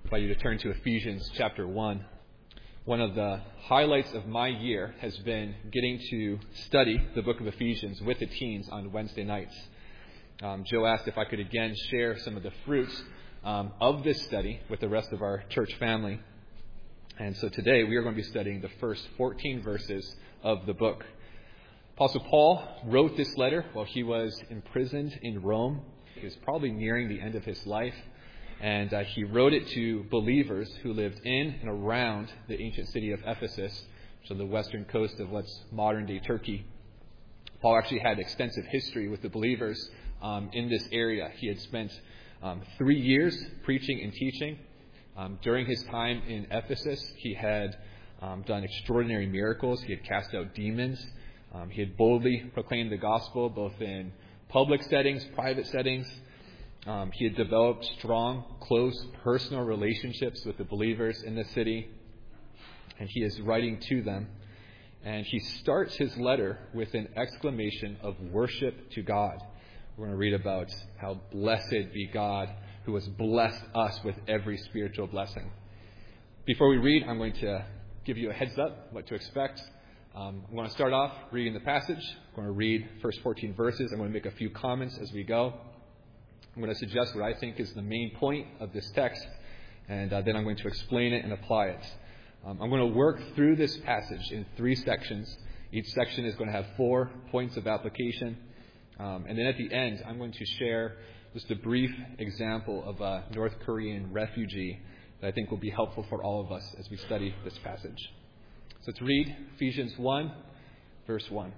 invite you to turn to Ephesians chapter 1. One of the highlights of my year has been getting to study the book of Ephesians with the teens on Wednesday nights. Joe asked if I could again share some of the fruits of this study with the rest of our church family. And so today we are going to be studying the first 14 verses of the book. Apostle Paul wrote this letter while he was imprisoned in Rome. He was probably nearing the end of his life. And he wrote it to believers who lived in and around the ancient city of Ephesus, so the western coast of what's modern-day Turkey. Paul actually had extensive history with the believers in this area. He had spent 3 years preaching and teaching. During his time in Ephesus, he had done extraordinary miracles. He had cast out demons. He had boldly proclaimed the gospel both in public settings, private settings. He had developed strong, close, personal relationships with the believers in the city. And he is writing to them. And he starts his letter with an exclamation of worship to God. We're going to read about how blessed be God who has blessed us with every spiritual blessing. Before we read, I'm going to give you a heads up what to expect. I'm going to start off reading the passage. I'm going to read first 14 verses. I'm going to make a few comments as we go. I'm going to suggest what I think is the main point of this text, and then I'm going to explain it and apply it. I'm going to work through this passage in 3 sections. Each section is going to have 4 points of application. And then at the end, I'm going to share just a brief example of a North Korean refugee that I think will be helpful for all of us as we study this passage. So let's read Ephesians 1, verse 1.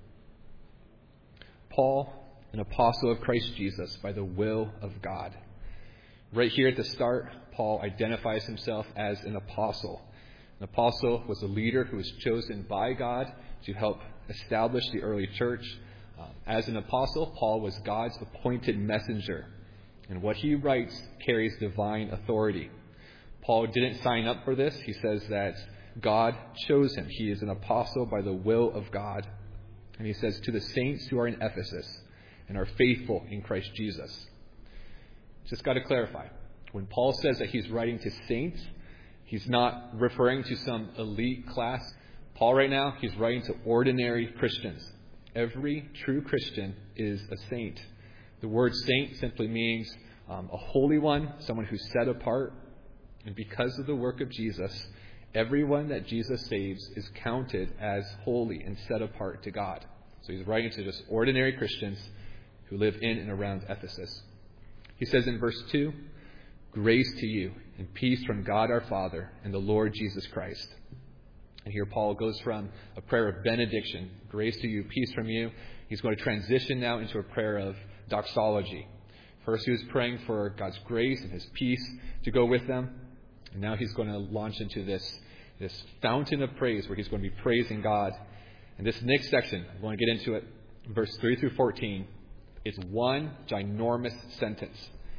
Paul, an apostle of Christ Jesus by the will of God. Right here at the start, Paul identifies himself as an apostle. An apostle was a leader who was chosen by God to help establish the early church. As an apostle, Paul was God's appointed messenger. And what he writes carries divine authority. Paul didn't sign up for this. He says that God chose him. He is an apostle by the will of God. And he says, to the saints who are in Ephesus and are faithful in Christ Jesus. Just got to clarify. When Paul says that he's writing to saints, he's not referring to some elite class. Paul right now, he's writing to ordinary Christians. Every true Christian is a saint. The word saint simply means a holy one, someone who's set apart. And because of the work of Jesus, everyone that Jesus saves is counted as holy and set apart to God. So he's writing to just ordinary Christians who live in and around Ephesus. He says in verse 2, grace to you and peace from God our Father and the Lord Jesus Christ. And here Paul goes from a prayer of benediction, grace to you, peace from you. He's going to transition now into a prayer of doxology. First he was praying for God's grace and his peace to go with them. And now he's going to launch into this fountain of praise where he's going to be praising God. And this next section, I'm going to get into it, verse 3 through 14. It's one ginormous sentence.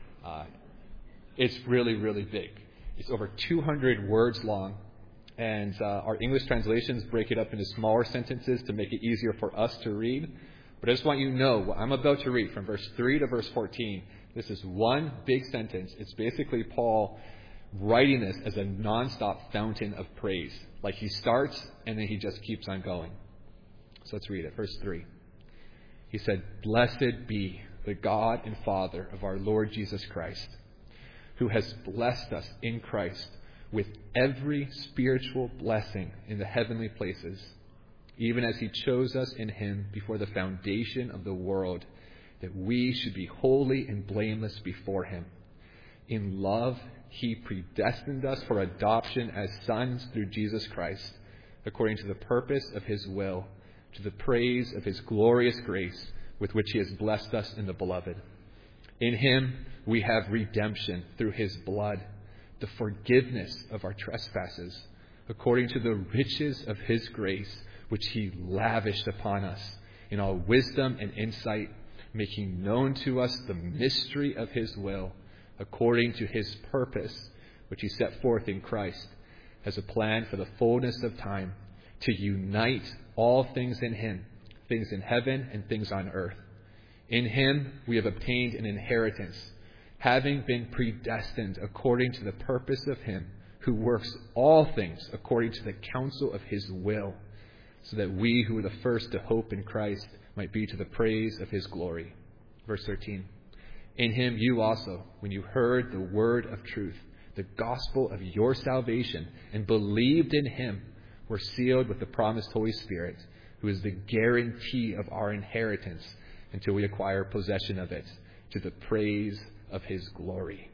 It's really, really big. It's over 200 words long. And our English translations break it up into smaller sentences to make it easier for us to read. But I just want you to know what I'm about to read from verse 3 to verse 14. This is one big sentence. It's basically Paul writing this as a nonstop fountain of praise. Like he starts and then he just keeps on going. So let's read it. Verse 3. He said, blessed be the God and Father of our Lord Jesus Christ, who has blessed us in Christ with every spiritual blessing in the heavenly places, even as he chose us in him before the foundation of the world, that we should be holy and blameless before him. In love, he predestined us for adoption as sons through Jesus Christ, according to the purpose of his will, to the praise of his glorious grace with which he has blessed us in the beloved. In him we have redemption through his blood, the forgiveness of our trespasses, according to the riches of his grace, which he lavished upon us in all wisdom and insight, making known to us the mystery of his will, according to his purpose, which he set forth in Christ, as a plan for the fullness of time, to unite all things in him, things in heaven and things on earth. In him we have obtained an inheritance, having been predestined according to the purpose of him who works all things according to the counsel of his will, so that we who were the first to hope in Christ might be to the praise of his glory. Verse 13. In him you also, when you heard the word of truth, the gospel of your salvation, and believed in him, were sealed with the promised Holy Spirit, who is the guarantee of our inheritance until we acquire possession of it, to the praise of his glory.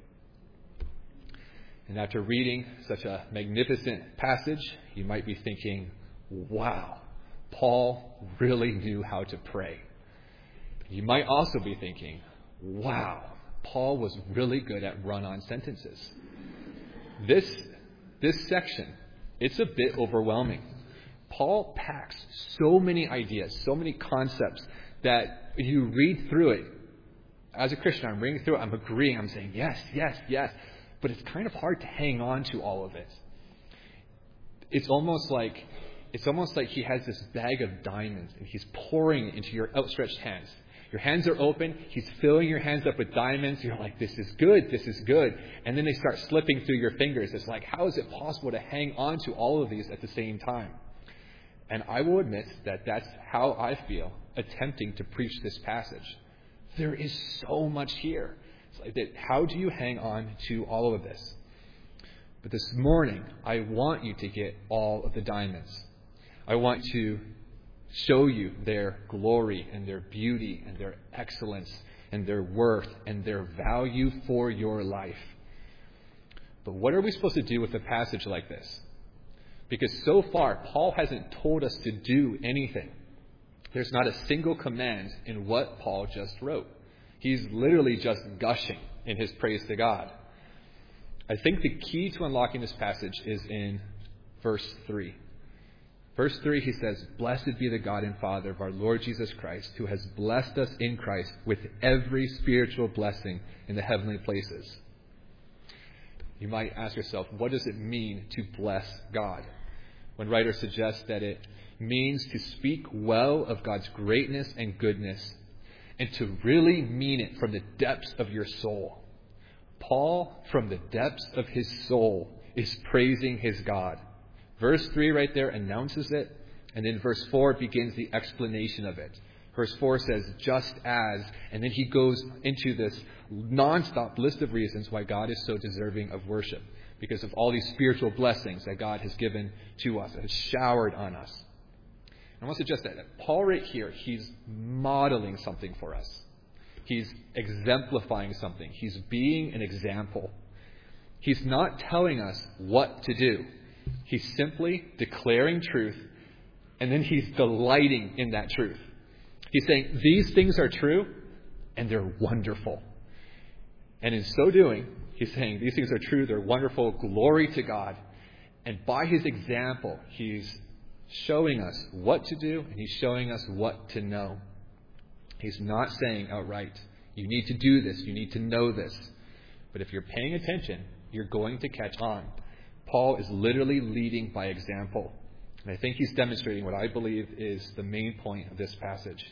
And after reading such a magnificent passage, you might be thinking, wow, Paul really knew how to pray. You might also be thinking, wow, Paul was really good at run-on sentences. This section, it's a bit overwhelming. Paul packs so many ideas, so many concepts that you read through it. As a Christian, I'm reading through it, I'm agreeing, I'm saying yes, yes, yes. But it's kind of hard to hang on to all of it. It's almost like he has this bag of diamonds and he's pouring it into your outstretched hands. Your hands are open. He's filling your hands up with diamonds. You're like, this is good. This is good. And then they start slipping through your fingers. It's like, how is it possible to hang on to all of these at the same time? And I will admit that that's how I feel attempting to preach this passage. There is so much here. It's like that, how do you hang on to all of this? But this morning, I want you to get all of the diamonds. I want to show you their glory and their beauty and their excellence and their worth and their value for your life. But what are we supposed to do with a passage like this? Because so far, Paul hasn't told us to do anything. There's not a single command in what Paul just wrote. He's literally just gushing in his praise to God. I think the key to unlocking this passage is in verse 3. Verse 3, he says, "Blessed be the God and Father of our Lord Jesus Christ, who has blessed us in Christ with every spiritual blessing in the heavenly places." You might ask yourself, what does it mean to bless God? One writer suggests that it means to speak well of God's greatness and goodness, and to really mean it from the depths of your soul. Paul, from the depths of his soul, is praising his God. Verse 3 right there announces it, and then verse 4 begins the explanation of it. Verse 4 says, just as, and then he goes into this nonstop list of reasons why God is so deserving of worship, because of all these spiritual blessings that God has given to us, that has showered on us. I want to suggest that Paul right here, he's modeling something for us. He's exemplifying something. He's being an example. He's not telling us what to do. He's simply declaring truth, and then he's delighting in that truth. He's saying, these things are true, and they're wonderful. And in so doing, he's saying, these things are true, they're wonderful, glory to God. And by his example, he's showing us what to do, and he's showing us what to know. He's not saying outright, you need to do this, you need to know this. But if you're paying attention, you're going to catch on. Paul is literally leading by example. And I think he's demonstrating what I believe is the main point of this passage.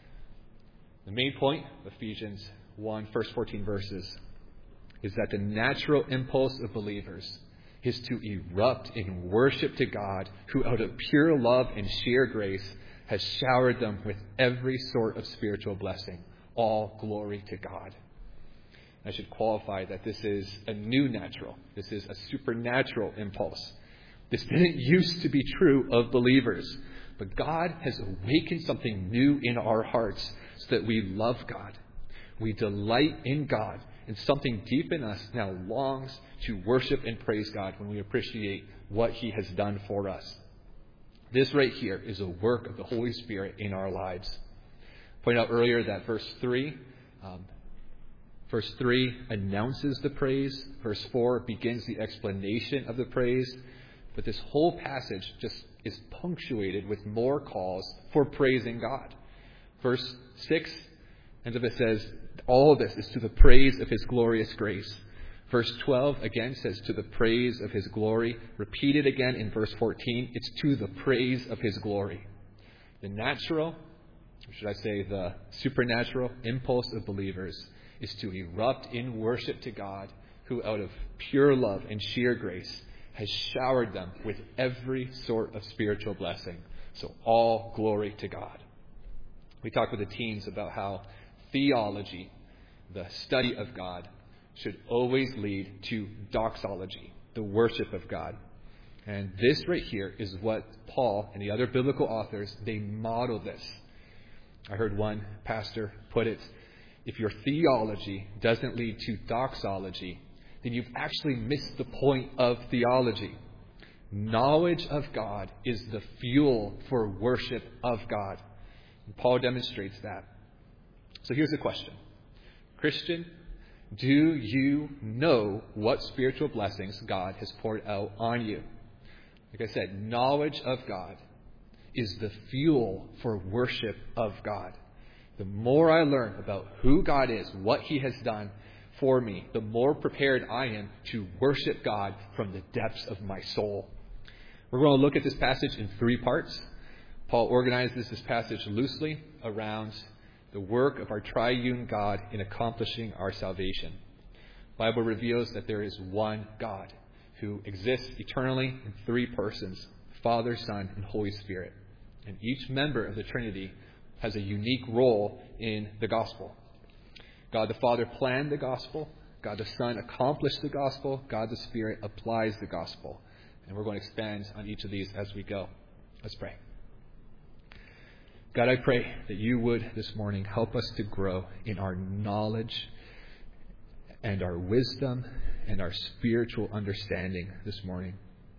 The main point of Ephesians 1, first 14 verses, is that the natural impulse of believers is to erupt in worship to God, who out of pure love and sheer grace has showered them with every sort of spiritual blessing. All glory to God. I should qualify that this is a new natural. This is a supernatural impulse. This didn't used to be true of believers, but God has awakened something new in our hearts so that we love God. We delight in God, and something deep in us now longs to worship and praise God when we appreciate what he has done for us. This right here is a work of the Holy Spirit in our lives. I pointed out earlier that verse 3 announces the praise. Verse 4 begins the explanation of the praise. But this whole passage just is punctuated with more calls for praising God. Verse 6 ends up, it says, all of this is to the praise of his glorious grace. Verse 12 again says, to the praise of his glory. Repeated again in verse 14, it's to the praise of his glory. The natural, or should I say the supernatural impulse of believers is to erupt in worship to God, who out of pure love and sheer grace has showered them with every sort of spiritual blessing. So all glory to God. We talked with the teens about how theology, the study of God, should always lead to doxology, the worship of God. And this right here is what Paul and the other biblical authors, they model this. I heard one pastor put it, if your theology doesn't lead to doxology, then you've actually missed the point of theology. Knowledge of God is the fuel for worship of God. And Paul demonstrates that. So here's the question. Christian, do you know what spiritual blessings God has poured out on you? Like I said, knowledge of God is the fuel for worship of God. The more I learn about who God is, what He has done for me, the more prepared I am to worship God from the depths of my soul. We're going to look at this passage in 3 parts. Paul organizes this passage loosely around the work of our triune God in accomplishing our salvation. The Bible reveals that there is one God who exists eternally in 3 persons, Father, Son, and Holy Spirit. And each member of the Trinity has a unique role in the gospel. God the Father planned the gospel. God the Son accomplished the gospel. God the Spirit applies the gospel. And we're going to expand on each of these as we go. Let's pray. God, I pray that you would this morning help us to grow in our knowledge and our wisdom and our spiritual understanding this morning.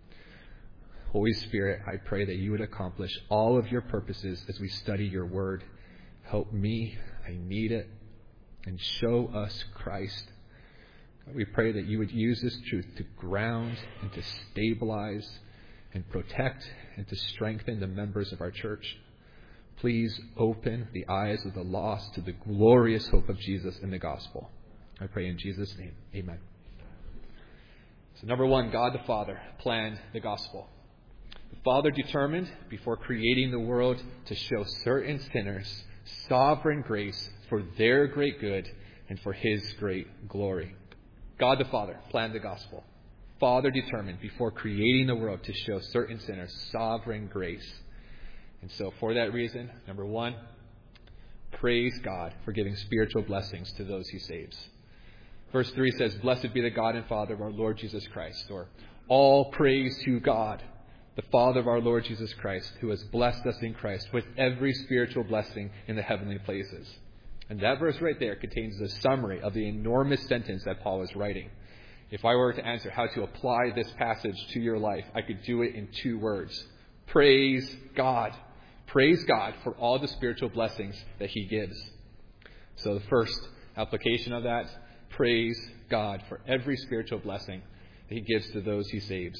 Holy Spirit, I pray that you would accomplish all of your purposes as we study your word. Help me, I need it, and show us Christ. We pray that you would use this truth to ground and to stabilize and protect and to strengthen the members of our church. Please open the eyes of the lost to the glorious hope of Jesus in the gospel. I pray in Jesus' name. Amen. So number 1, God the Father planned the gospel. The Father determined before creating the world to show certain sinners sovereign grace for their great good and for His great glory. God the Father planned the gospel. Father determined before creating the world to show certain sinners sovereign grace. And so for that reason, number 1, praise God for giving spiritual blessings to those He saves. Verse 3 says, "Blessed be the God and Father of our Lord Jesus Christ," or all praise to God, the Father of our Lord Jesus Christ, who has blessed us in Christ with every spiritual blessing in the heavenly places. And that verse right there contains the summary of the enormous sentence that Paul is writing. If I were to answer how to apply this passage to your life, I could do it in 2 words. Praise God. Praise God for all the spiritual blessings that He gives. So the first application of that, praise God for every spiritual blessing that He gives to those He saves.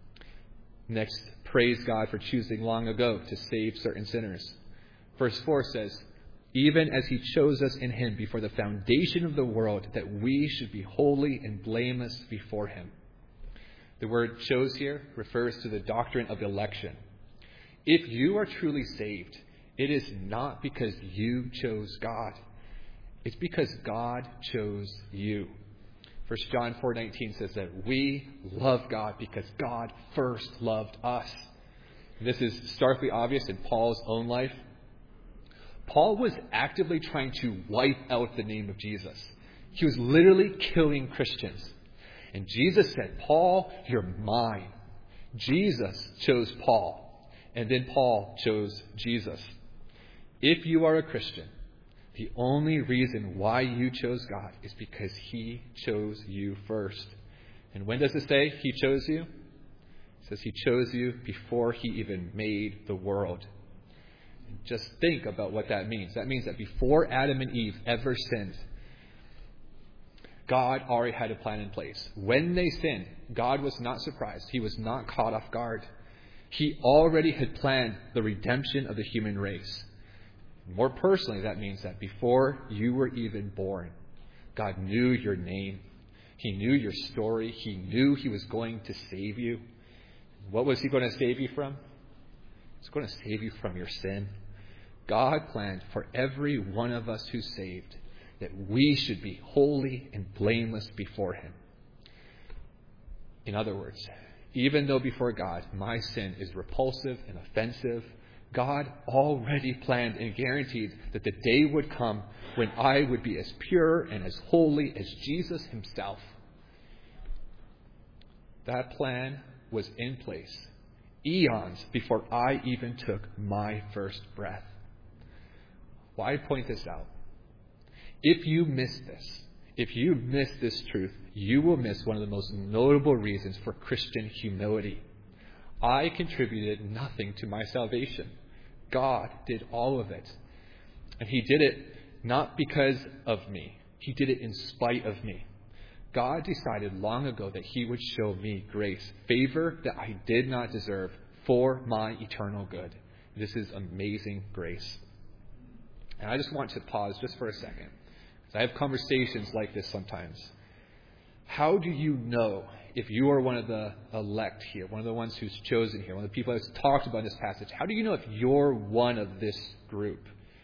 Next, praise God for choosing long ago to save certain sinners. Verse 4 says, "Even as He chose us in Him before the foundation of the world, that we should be holy and blameless before Him." The word "chose" here refers to the doctrine of election. If you are truly saved, it is not because you chose God. It's because God chose you. 1 John 4:19 says that we love God because God first loved us. And this is starkly obvious in Paul's own life. Paul was actively trying to wipe out the name of Jesus. He was literally killing Christians. And Jesus said, "Paul, you're mine." Jesus chose Paul. And then Paul chose Jesus. If you are a Christian, the only reason why you chose God is because He chose you first. And when does it say He chose you? It says He chose you before He even made the world. And just think about what that means. That means that before Adam and Eve ever sinned, God already had a plan in place. When they sinned, God was not surprised. He was not caught off guard. He already had planned the redemption of the human race. More personally, that means that before you were even born, God knew your name. He knew your story. He knew He was going to save you. What was He going to save you from? He was going to save you from your sin. God planned for every one of us who's saved that we should be holy and blameless before him. In other words, even though before God my sin is repulsive and offensive, God already planned and guaranteed that the day would come when I would be as pure and as holy as Jesus himself. That plan was in place eons before I even took my first breath. Why point this out? If you miss this truth, you will miss one of the most notable reasons for Christian humility. I contributed nothing to my salvation. God did all of it. And he did it not because of me. He did it in spite of me. God decided long ago that he would show me grace, favor that I did not deserve for my eternal good. This is amazing grace. And I just want to pause just for a second. I have conversations like this sometimes. How do you know if you are one of the elect here, one of the ones who's chosen here, one of the people that's talked about in this passage? How do you know if you're one of this group?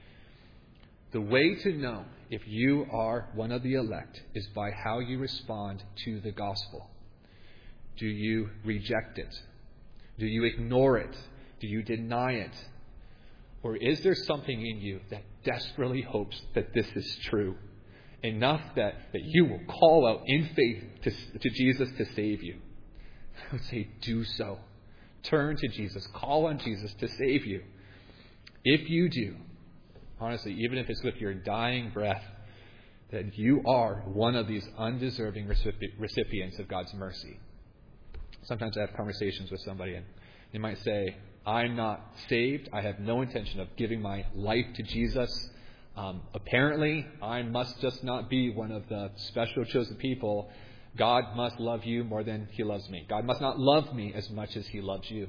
The way to know if you are one of the elect is by how you respond to the gospel. Do you reject it? Do you ignore it? Do you deny it? Or is there something in you that desperately hopes that this is true? Enough that you will call out in faith to Jesus to save you. I would say do so. Turn to Jesus. Call on Jesus to save you. If you do, honestly, even if it's with your dying breath, that you are one of these undeserving recipients of God's mercy. Sometimes I have conversations with somebody and they might say, I'm not saved. I have no intention of giving my life to Jesus. Apparently, I must just not be one of the special chosen people. God must love you more than he loves me. God must not love me as much as he loves you.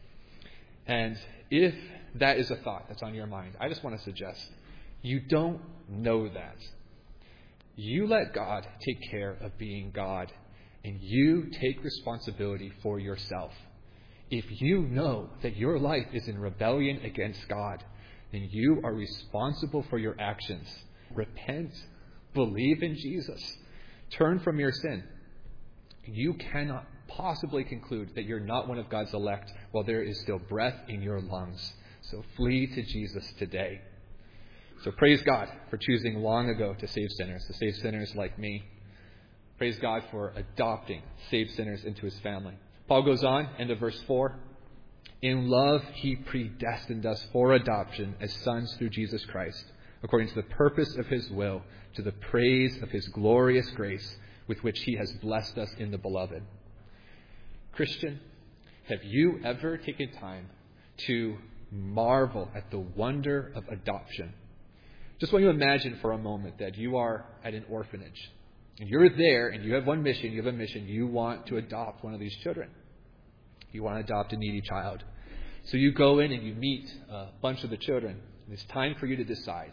And if that is a thought that's on your mind, I just want to suggest you don't know that. You let God take care of being God, and you take responsibility for yourself. If you know that your life is in rebellion against God, then you are responsible for your actions. Repent. Believe in Jesus. Turn from your sin. You cannot possibly conclude that you're not one of God's elect while there is still breath in your lungs. So flee to Jesus today. So praise God for choosing long ago to save sinners like me. Praise God for adopting saved sinners into his family. Paul goes on, end of verse 4. In love, he predestined us for adoption as sons through Jesus Christ, according to the purpose of his will, to the praise of his glorious grace, with which he has blessed us in the beloved. Christian, have you ever taken time to marvel at the wonder of adoption? Just want you to imagine for a moment that you are at an orphanage. And you're there and you have one mission. You have a mission. You want to adopt one of these children. You want to adopt a needy child. So you go in and you meet a bunch of the children. And it's time for you to decide.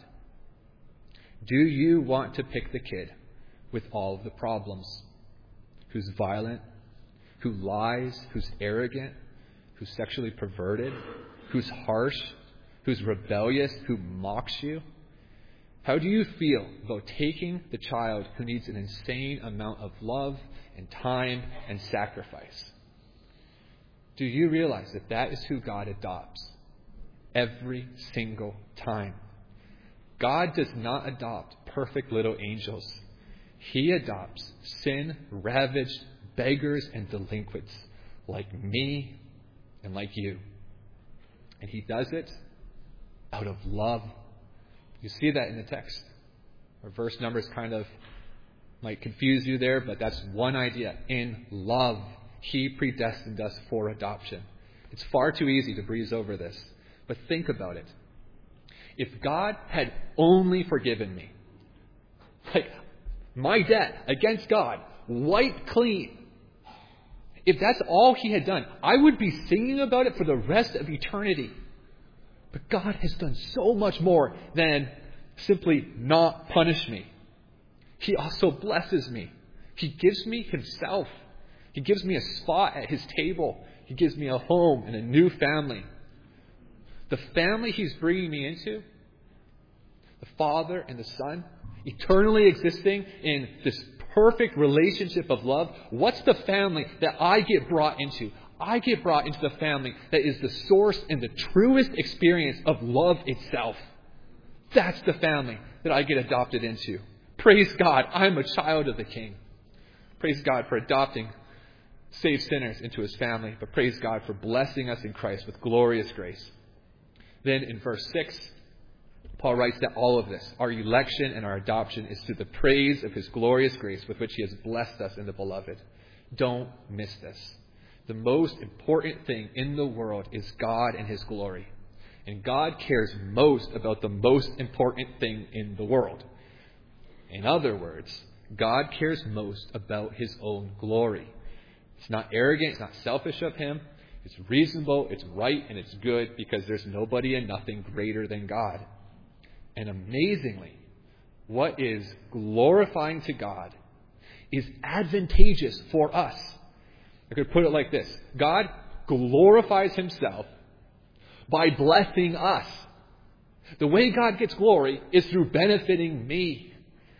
Do you want to pick the kid with all of the problems? Who's violent? Who lies? Who's arrogant? Who's sexually perverted? Who's harsh? Who's rebellious? Who mocks you? How do you feel about taking the child who needs an insane amount of love and time and sacrifice? Do you realize that that is who God adopts every single time? God does not adopt perfect little angels. He adopts sin-ravaged beggars and delinquents like me and like you. And he does it out of love. You see that in the text. Our verse numbers kind of might confuse you there, but that's one idea. In love, he predestined us for adoption. It's far too easy to breeze over this, but think about it. If God had only forgiven me, like my debt against God, wiped clean, if that's all he had done, I would be singing about it for the rest of eternity. But God has done so much more than simply not punish me. He also blesses me. He gives me himself. He gives me a spot at his table. He gives me a home and a new family. The family he's bringing me into, the Father and the Son, eternally existing in this perfect relationship of love, what's the family that I get brought into? I get brought into the family that is the source and the truest experience of love itself. That's the family that I get adopted into. Praise God, I'm a child of the King. Praise God for adopting saved sinners into his family, but praise God for blessing us in Christ with glorious grace. Then in verse 6, Paul writes that all of this, our election and our adoption, is through the praise of his glorious grace with which he has blessed us in the beloved. Don't miss this. The most important thing in the world is God and his glory. And God cares most about the most important thing in the world. In other words, God cares most about his own glory. It's not arrogant, it's not selfish of him. It's reasonable, it's right, and it's good because there's nobody and nothing greater than God. And amazingly, what is glorifying to God is advantageous for us. I could put it like this. God glorifies himself by blessing us. The way God gets glory is through benefiting me.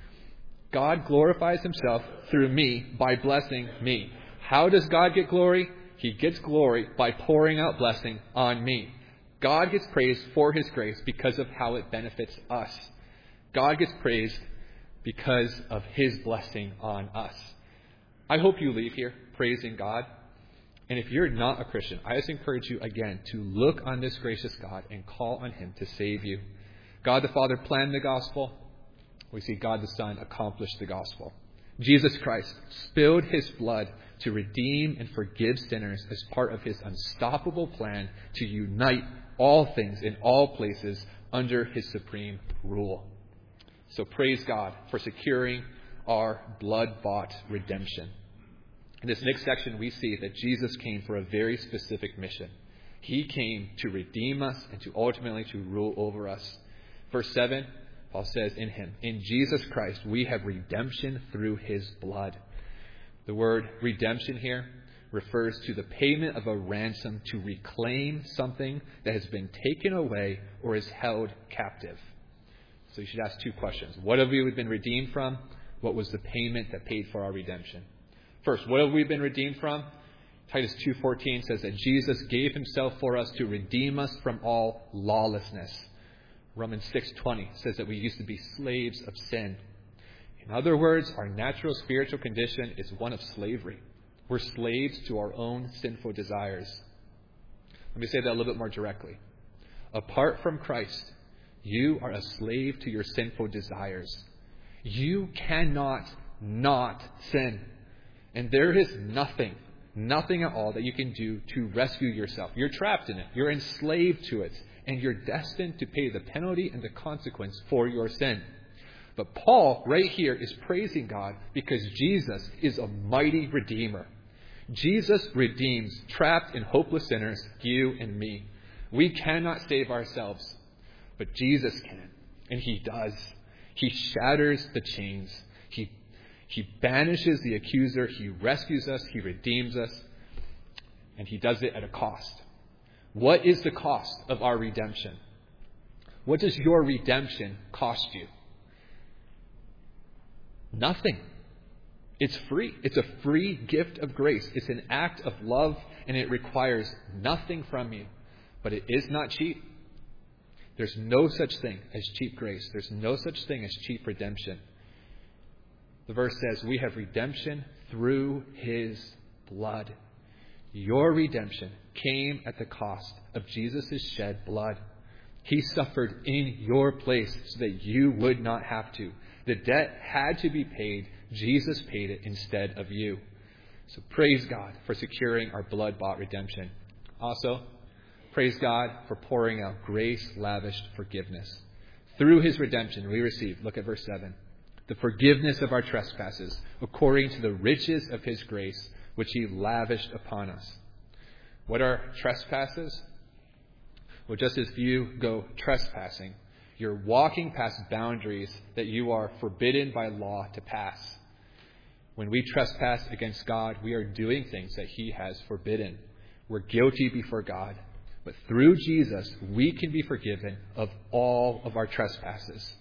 God glorifies himself through me by blessing me. How does God get glory? He gets glory by pouring out blessing on me. God gets praised for his grace because of how it benefits us. God gets praised because of his blessing on us. I hope you leave here praising God. And if you're not a Christian, I just encourage you again to look on this gracious God and call on him to save you. God the Father planned the gospel. We see God the Son accomplish the gospel. Jesus Christ spilled his blood to redeem and forgive sinners as part of his unstoppable plan to unite all things in all places under his supreme rule. So praise God for securing our blood-bought redemption. In this next section, we see that Jesus came for a very specific mission. He came to redeem us and to ultimately to rule over us. Verse 7, Paul says, in him, in Jesus Christ, we have redemption through his blood. The word redemption here refers to the payment of a ransom to reclaim something that has been taken away or is held captive. So you should ask two questions. What have we been redeemed from? What was the payment that paid for our redemption? First, what have we been redeemed from? Titus 2:14 says that Jesus gave himself for us to redeem us from all lawlessness. Romans 6:20 says that we used to be slaves of sin. In other words, our natural spiritual condition is one of slavery. We're slaves to our own sinful desires. Let me say that a little bit more directly. Apart from Christ, you are a slave to your sinful desires. You cannot not sin. And there is nothing at all that you can do to rescue yourself. You're trapped in it. You're enslaved to it. And you're destined to pay the penalty and the consequence for your sin. But Paul, right here, is praising God because Jesus is a mighty redeemer. Jesus redeems trapped and hopeless sinners, you and me. We cannot save ourselves, but Jesus can. And he does. He shatters the chains. He banishes the accuser. He rescues us. He redeems us. And he does it at a cost. What is the cost of our redemption? What does your redemption cost you? Nothing. It's free. It's a free gift of grace. It's an act of love, and it requires nothing from you. But it is not cheap. There's no such thing as cheap grace. There's no such thing as cheap redemption. The verse says, we have redemption through his blood. Your redemption came at the cost of Jesus' shed blood. He suffered in your place so that you would not have to. The debt had to be paid. Jesus paid it instead of you. So praise God for securing our blood-bought redemption. Also, praise God for pouring out grace-lavished forgiveness. Through his redemption we receive, look at verse 7, the forgiveness of our trespasses according to the riches of his grace, which he lavished upon us. What are trespasses? Well, just as you go trespassing, you're walking past boundaries that you are forbidden by law to pass. When we trespass against God, we are doing things that he has forbidden. We're guilty before God. But through Jesus, we can be forgiven of all of our trespasses.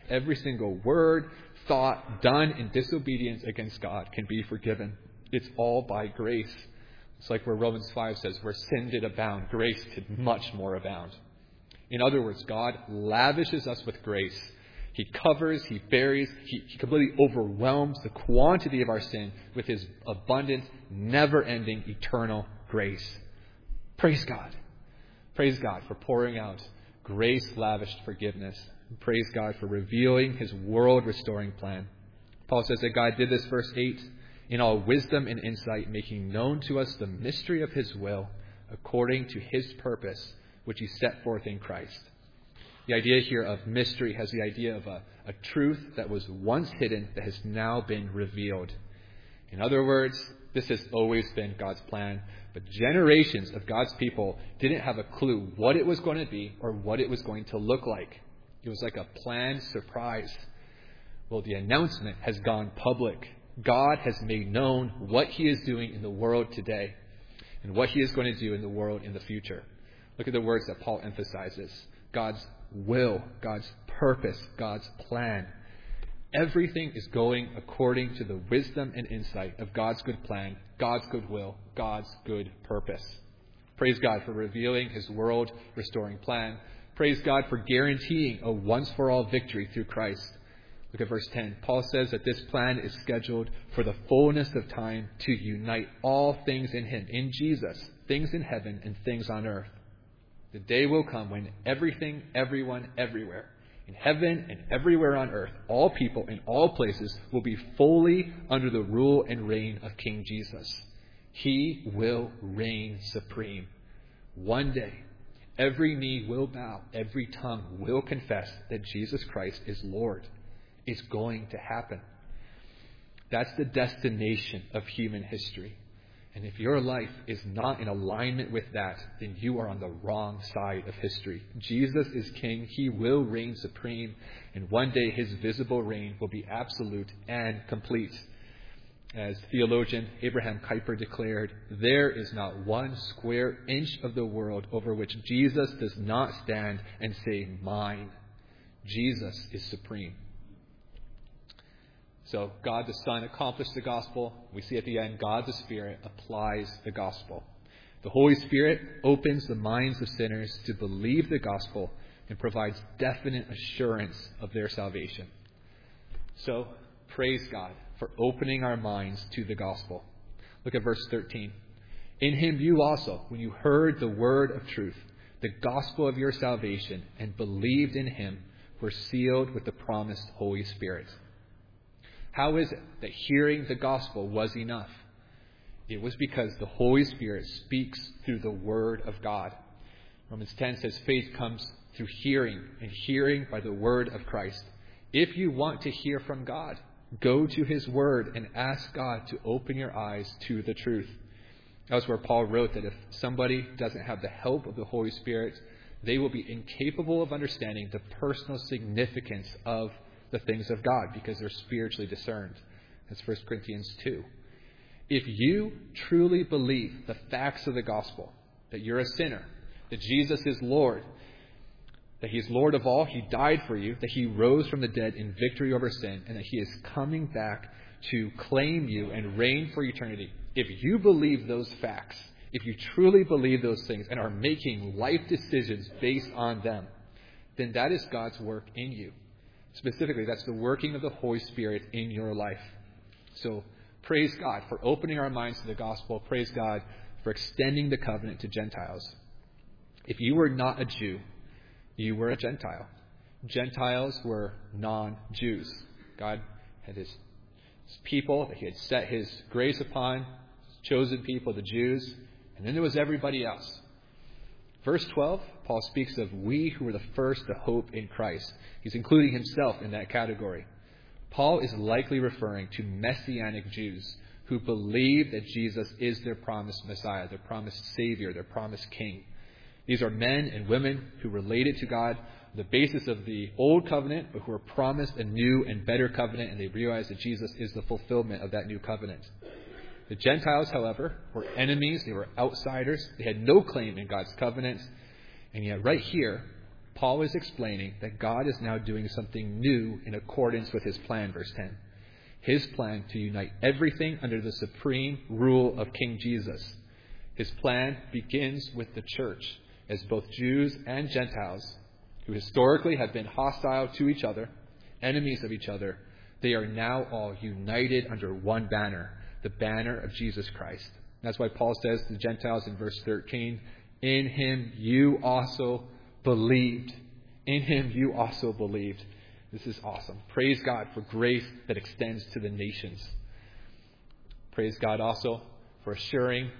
every single word, thought done in disobedience against God can be forgiven. It's all by grace. It's like where Romans 5 says, where sin did abound, grace did much more abound. In other words, God lavishes us with grace. He covers, He buries, He completely overwhelms the quantity of our sin with His abundant, never-ending, eternal grace. Praise God. Praise God for pouring out grace-lavished forgiveness. Praise God for revealing His world-restoring plan. Paul says that God did this, verse 8, in all wisdom and insight, making known to us the mystery of His will, according to His purpose, which He set forth in Christ. The idea here of mystery has the idea of a truth that was once hidden that has now been revealed. In other words, this has always been God's plan, but generations of God's people didn't have a clue what it was going to be or what it was going to look like. It was like a planned surprise. Well, the announcement has gone public. God has made known what He is doing in the world today and what He is going to do in the world in the future. Look at the words that Paul emphasizes. God's will, God's purpose, God's plan. Everything is going according to the wisdom and insight of God's good plan, God's good will, God's good purpose. Praise God for revealing His world-restoring plan. Praise God for guaranteeing a once-for-all victory through Christ. Look at verse 10. Paul says that this plan is scheduled for the fullness of time to unite all things in Him, in Jesus, things in heaven and things on earth. The day will come when everything, everyone, everywhere, in heaven and everywhere on earth, all people in all places will be fully under the rule and reign of King Jesus. He will reign supreme. One day, every knee will bow, every tongue will confess that Jesus Christ is Lord. It's going to happen. That's the destination of human history. And if your life is not in alignment with that, then you are on the wrong side of history. Jesus is King. He will reign supreme. And one day His visible reign will be absolute and complete. As theologian Abraham Kuyper declared, there is not one square inch of the world over which Jesus does not stand and say, mine. Jesus is supreme. So God the Son accomplished the gospel. We see at the end, God the Spirit applies the gospel. The Holy Spirit opens the minds of sinners to believe the gospel and provides definite assurance of their salvation. So praise God for opening our minds to the gospel. Look at verse 13. In Him you also, when you heard the word of truth, the gospel of your salvation, and believed in Him, were sealed with the promised Holy Spirit. How is it that hearing the gospel was enough? It was because the Holy Spirit speaks through the Word of God. Romans 10 says faith comes through hearing, and hearing by the Word of Christ. If you want to hear from God, go to His Word and ask God to open your eyes to the truth. Elsewhere, Paul wrote that if somebody doesn't have the help of the Holy Spirit, they will be incapable of understanding the personal significance of the things of God because they're spiritually discerned. That's 1 Corinthians 2. If you truly believe the facts of the gospel, that you're a sinner, that Jesus is Lord, that He is Lord of all, He died for you, that He rose from the dead in victory over sin, and that He is coming back to claim you and reign for eternity. If you believe those facts, if you truly believe those things and are making life decisions based on them, then that is God's work in you. Specifically, that's the working of the Holy Spirit in your life. So praise God for opening our minds to the gospel. Praise God for extending the covenant to Gentiles. If you were not a Jew, you were a Gentile. Gentiles were non-Jews. God had His people that He had set His grace upon, His chosen people, the Jews, and then there was everybody else. Verse 12, Paul speaks of we who were the first to hope in Christ. He's including himself in that category. Paul is likely referring to Messianic Jews who believe that Jesus is their promised Messiah, their promised Savior, their promised King. These are men and women who related to God on the basis of the old covenant, but who were promised a new and better covenant, and they realize that Jesus is the fulfillment of that new covenant. The Gentiles, however, were enemies. They were outsiders. They had no claim in God's covenant. And yet right here, Paul is explaining that God is now doing something new in accordance with his plan, verse 10. His plan to unite everything under the supreme rule of King Jesus. His plan begins with the church, as both Jews and Gentiles, who historically have been hostile to each other, enemies of each other, they are now all united under one banner, the banner of Jesus Christ. That's why Paul says to the Gentiles in verse 13, in him you also believed. In him you also believed. This is awesome. Praise God for grace that extends to the nations. Praise God also for assuring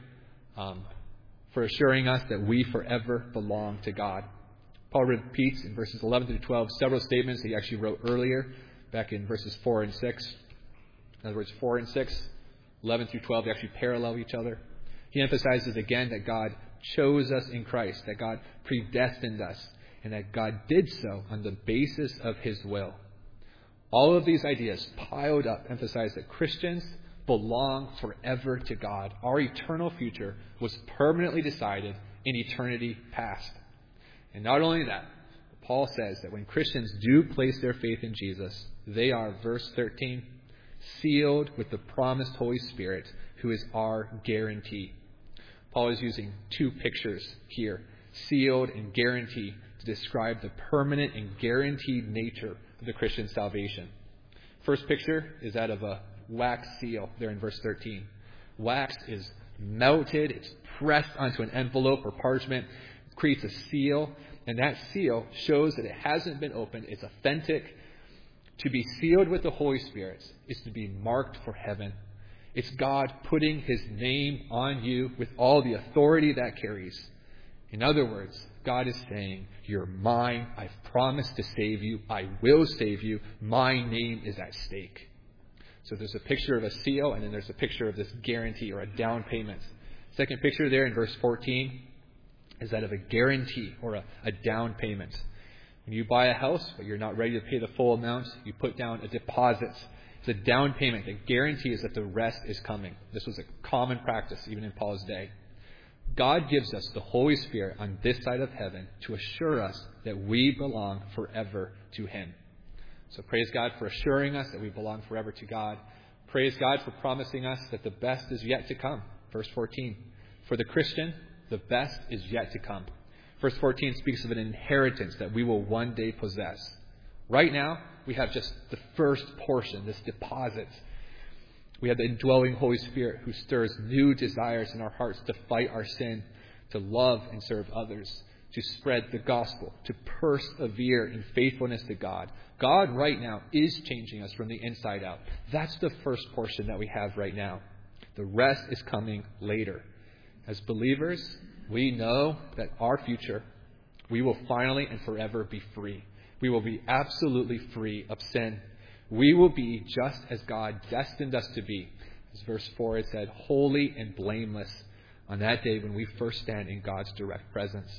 us that we forever belong to God. Paul repeats in verses 11 through 12 several statements he actually wrote earlier, back in verses 4 and 6. In other words, 4 and 6, 11 through 12, they actually parallel each other. He emphasizes again that God chose us in Christ, that God predestined us, and that God did so on the basis of his will. All of these ideas piled up emphasize that Christians belong forever to God. Our eternal future was permanently decided in eternity past. And not only that, Paul says that when Christians do place their faith in Jesus, they are, verse 13, sealed with the promised Holy Spirit, who is our guarantee. Paul is using two pictures here, sealed and guarantee, to describe the permanent and guaranteed nature of the Christian salvation. First picture is that of a wax seal there in verse 13. Wax is melted, it's pressed onto an envelope or parchment, it creates a seal, and that seal shows that it hasn't been opened, it's authentic. To be sealed with the Holy Spirit is to be marked for heaven. It's God putting his name on you with all the authority that carries. In other words, God is saying, you're mine. I've promised to save you. I will save you. My name is at stake. So there's a picture of a seal, and then there's a picture of this guarantee or a down payment. Second picture there in verse 14 is that of a guarantee or a down payment. When you buy a house, but you're not ready to pay the full amount, you put down a deposit. It's a down payment that guarantees that the rest is coming. This was a common practice even in Paul's day. God gives us the Holy Spirit on this side of heaven to assure us that we belong forever to him. So praise God for assuring us that we belong forever to God. Praise God for promising us that the best is yet to come. Verse 14. For the Christian, the best is yet to come. Verse 14 speaks of an inheritance that we will one day possess. Right now, we have just the first portion, this deposit. We have the indwelling Holy Spirit who stirs new desires in our hearts to fight our sin, to love and serve others, to spread the gospel, to persevere in faithfulness to God. God right now is changing us from the inside out. That's the first portion that we have right now. The rest is coming later. As believers, we know that our future, we will finally and forever be free. We will be absolutely free of sin. We will be just as God destined us to be. As verse 4 it said, holy and blameless on that day when we first stand in God's direct presence.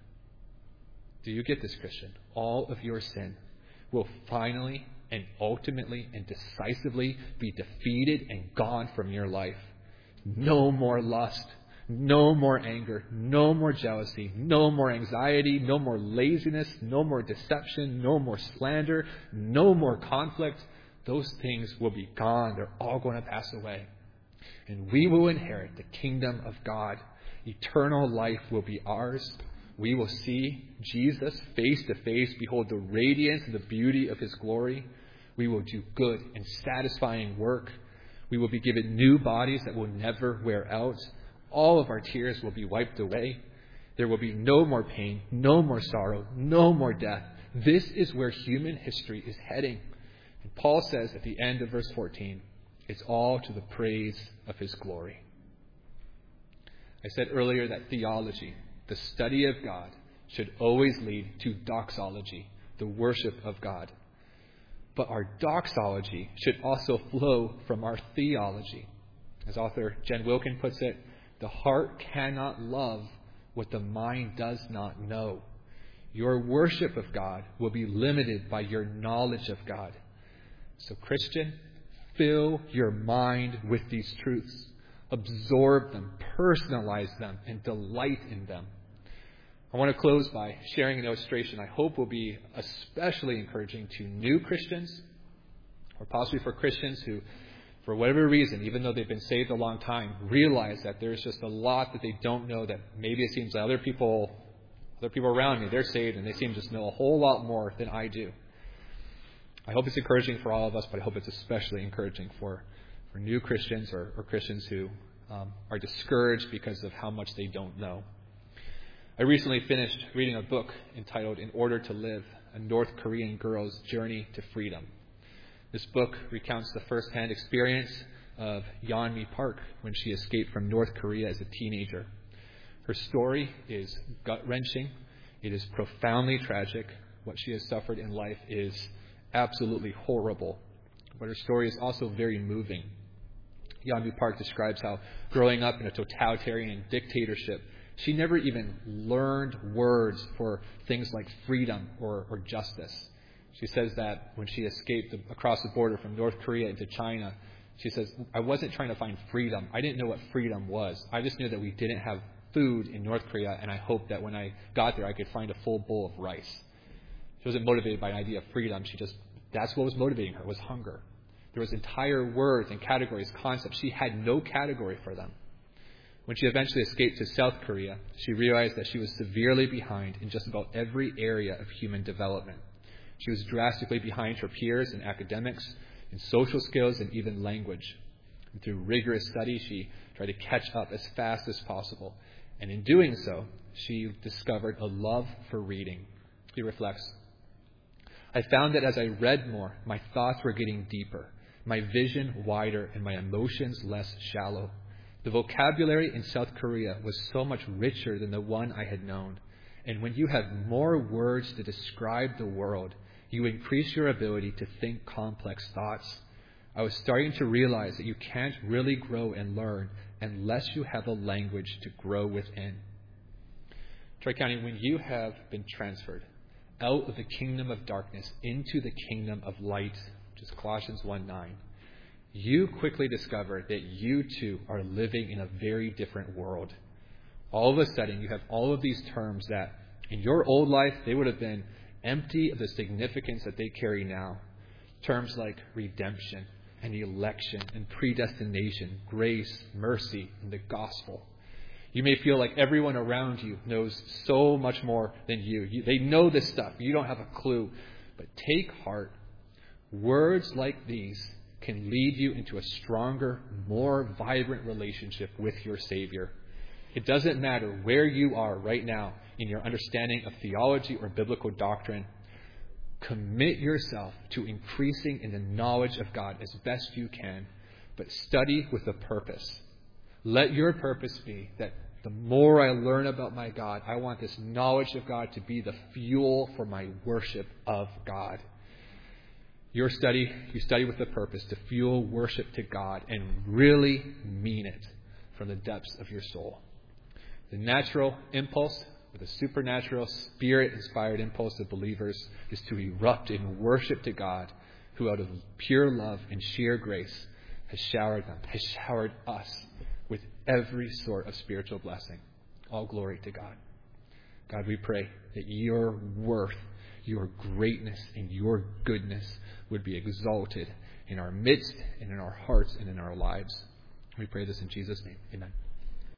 Do you get this, Christian? All of your sin will finally and ultimately and decisively be defeated and gone from your life. No more lust. No more anger, no more jealousy, no more anxiety, no more laziness, no more deception, no more slander, no more conflict. Those things will be gone. They're all going to pass away. And we will inherit the kingdom of God. Eternal life will be ours. We will see Jesus face to face, behold the radiance and the beauty of his glory. We will do good and satisfying work. We will be given new bodies that will never wear out. All of our tears will be wiped away. There will be no more pain, no more sorrow, no more death. This is where human history is heading. And Paul says at the end of verse 14, it's all to the praise of his glory. I said earlier that theology, the study of God, should always lead to doxology, the worship of God. But our doxology should also flow from our theology. As author Jen Wilkin puts it, the heart cannot love what the mind does not know. Your worship of God will be limited by your knowledge of God. So, Christian, fill your mind with these truths. Absorb them, personalize them, and delight in them. I want to close by sharing an illustration I hope will be especially encouraging to new Christians, or possibly for Christians who, for whatever reason, even though they've been saved a long time, realize that there's just a lot that they don't know, that maybe it seems that other people around me, they're saved and they seem to just know a whole lot more than I do. I hope it's encouraging for all of us, but I hope it's especially encouraging for new Christians or Christians who are discouraged because of how much they don't know. I recently finished reading a book entitled In Order to Live, a North Korean girl's journey to freedom. This book recounts the first-hand experience of Yeonmi Park when she escaped from North Korea as a teenager. Her story is gut-wrenching. It is profoundly tragic. What she has suffered in life is absolutely horrible. But her story is also very moving. Yeonmi Park describes how growing up in a totalitarian dictatorship, she never even learned words for things like freedom or justice. She says that when she escaped across the border from North Korea into China, she says, I wasn't trying to find freedom. I didn't know what freedom was. I just knew that we didn't have food in North Korea, and I hoped that when I got there, I could find a full bowl of rice. She wasn't motivated by an idea of freedom. That's what was motivating her, was hunger. There was entire words and categories, concepts. She had no category for them. When she eventually escaped to South Korea, she realized that she was severely behind in just about every area of human development. She was drastically behind her peers in academics, in social skills, and even language. And through rigorous study, she tried to catch up as fast as possible. And in doing so, she discovered a love for reading. He reflects, I found that as I read more, my thoughts were getting deeper, my vision wider, and my emotions less shallow. The vocabulary in South Korea was so much richer than the one I had known. And when you have more words to describe the world, you increase your ability to think complex thoughts. I was starting to realize that you can't really grow and learn unless you have a language to grow within. Troy County, when you have been transferred out of the kingdom of darkness into the kingdom of light, which is Colossians 1:9, you quickly discover that you too are living in a very different world. All of a sudden, you have all of these terms that in your old life, they would have been empty of the significance that they carry now. Terms like redemption and election and predestination, grace, mercy, and the gospel. You may feel like everyone around you knows so much more than you. They know this stuff. You don't have a clue. But take heart. Words like these can lead you into a stronger, more vibrant relationship with your Savior. It doesn't matter where you are right now in your understanding of theology or biblical doctrine. Commit yourself to increasing in the knowledge of God as best you can, but study with a purpose. Let your purpose be that the more I learn about my God, I want this knowledge of God to be the fuel for my worship of God. You study with a purpose to fuel worship to God and really mean it from the depths of your soul. The natural impulse, with a supernatural, Spirit-inspired impulse of believers, is to erupt in worship to God, who out of pure love and sheer grace has showered us with every sort of spiritual blessing. All glory to God. God, we pray that your worth, your greatness, and your goodness would be exalted in our midst and in our hearts and in our lives. We pray this in Jesus' name. Amen.